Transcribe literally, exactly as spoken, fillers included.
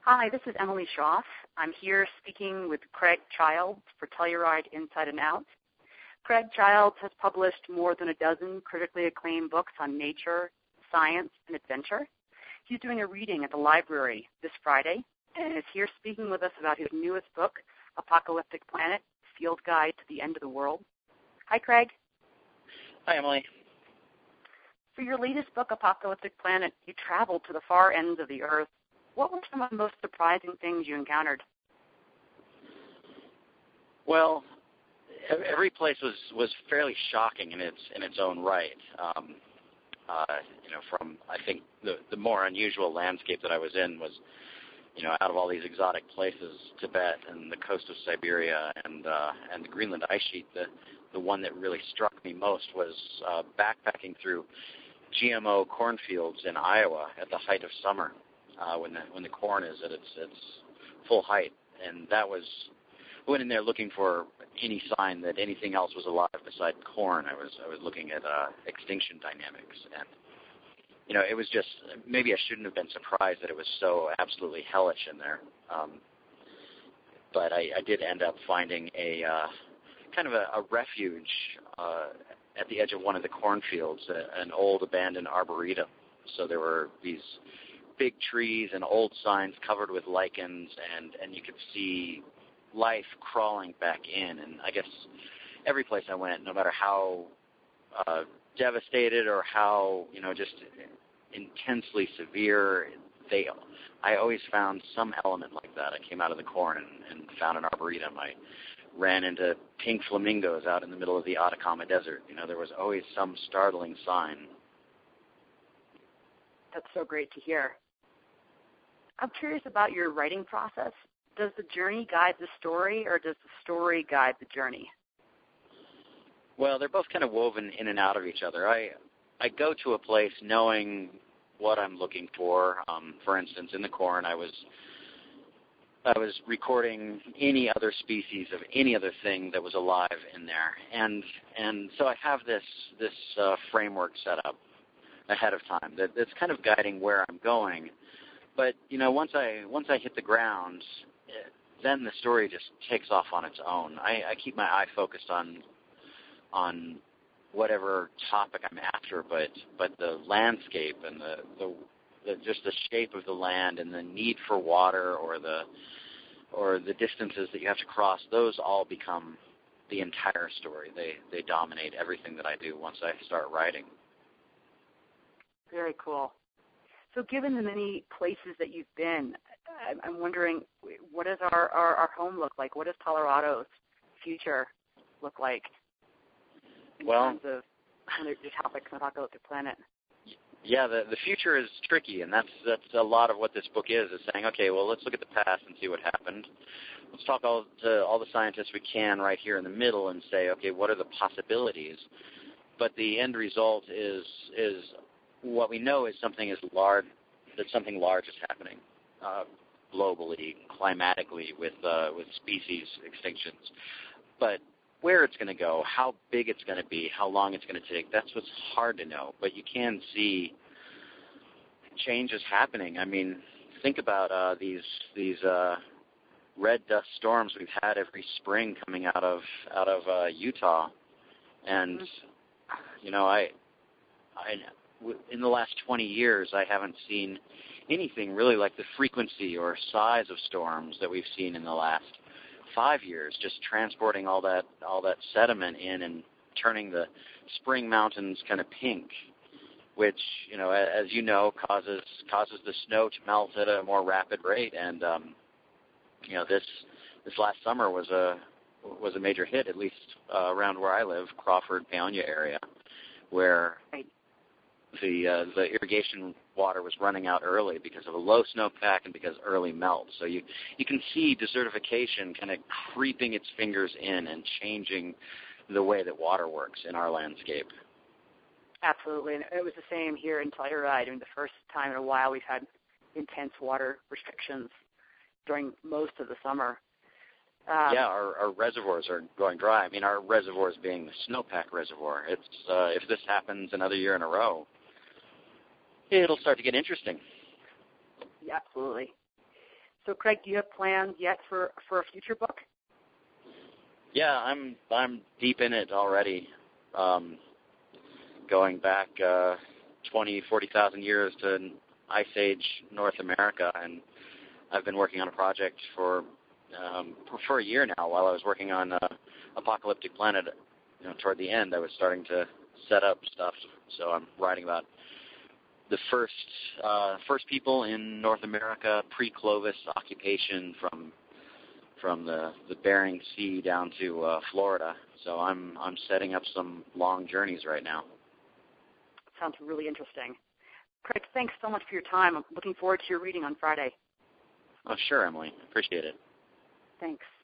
Hi, this is Emily Schroff. I'm here speaking with Craig Childs for Telluride Inside and Out. Craig Childs has published more than a dozen critically acclaimed books on nature, science, and adventure. He's doing a reading at the library this Friday and is here speaking with us about his newest book, Apocalyptic Planet, Field Guide to the End of the World. Hi, Craig. Hi, Emily. For your latest book, Apocalyptic Planet, you traveled to the far ends of the Earth. What were some of the most surprising things you encountered? Well, every place was, was fairly shocking in its in its own right. Um, uh, you know, from I think the the more unusual landscape that I was in was, you know, out of all these exotic places, Tibet and the coast of Siberia and uh, and the Greenland ice sheet. The the one that really struck me most was uh, backpacking through G M O cornfields in Iowa at the height of summer, uh, when the when the corn is at its its full height, and that was. I went in there looking for any sign that anything else was alive beside corn. I was I was looking at uh, extinction dynamics, and you know, it was just maybe I shouldn't have been surprised that it was so absolutely hellish in there. Um, but I, I did end up finding a uh, kind of a, a refuge uh, at the edge of one of the cornfields, uh, an old abandoned arboretum. So there were these big trees and old signs covered with lichens, and and you could see life crawling back in. And I guess every place I went, no matter how uh, devastated or how, you know, just intensely severe, they, I always found some element like that. I came out of the corn and, and found an arboretum. I ran into pink flamingos out in the middle of the Atacama Desert. You know, there was always some startling sign. That's so great to hear. I'm curious about your writing process. Does the journey guide the story, or does the story guide the journey? Well, they're both kind of woven in and out of each other. I I go to a place knowing what I'm looking for. Um, for instance, in the corn, I was I was recording any other species of any other thing that was alive in there, and and so I have this this uh, framework set up ahead of time that, that's kind of guiding where I'm going. But you know, once I once I hit the ground, then the story just takes off on its own. I, I keep my eye focused on on whatever topic I'm after, but but the landscape and the, the, the just the shape of the land and the need for water or the or the distances that you have to cross, those all become the entire story. They they dominate everything that I do once I start writing. Very cool. So given the many places that you've been, I'm wondering, what does our, our, our home look like? What does Colorado's future look like in well, terms of your topics on Apocalyptic Planet? Yeah, the the future is tricky, and that's that's a lot of what this book is, is saying, okay, well, let's look at the past and see what happened. Let's talk all to all the scientists we can right here in the middle and say, okay, what are the possibilities? But the end result is is what we know is something is large, that something large is happening. Uh, globally, climatically, with uh, with species extinctions. But where it's going to go, how big it's going to be, how long it's going to take, that's what's hard to know. But you can see changes happening. I mean, think about uh, these these uh, red dust storms we've had every spring coming out of out of uh, Utah, and mm-hmm. you know, I I in the last twenty years, I haven't seen anything really like the frequency or size of storms that we've seen in the last five years, just transporting all that all that sediment in and turning the spring mountains kind of pink, which, you know, as you know, causes causes the snow to melt at a more rapid rate. And um, you know, this this last summer was a was a major hit, at least uh, around where I live, Crawford, Paonia area, where the uh, the irrigation water was running out early because of a low snowpack and because early melt. So you you can see desertification kind of creeping its fingers in and changing the way that water works in our landscape. Absolutely, and it was the same here in Telluride. I mean, the first time in a while we've had intense water restrictions during most of the summer. Um, yeah, our, our reservoirs are going dry. I mean, our reservoirs being the snowpack reservoir. It's uh, if this happens another year in a row, it'll start to get interesting. Yeah, absolutely. So, Craig, do you have plans yet for, for a future book? Yeah, I'm I'm deep in it already, um, going back uh, twenty, forty thousand years to Ice Age North America, and I've been working on a project for um, for a year now. While I was working on uh, Apocalyptic Planet, you know, toward the end, I was starting to set up stuff. So I'm writing about the first uh, first people in North America, pre-Clovis occupation from from the, the Bering Sea down to uh, Florida. So I'm I'm setting up some long journeys right now. Sounds really interesting. Craig, thanks so much for your time. I'm looking forward to your reading on Friday. Oh, sure, Emily. Appreciate it. Thanks.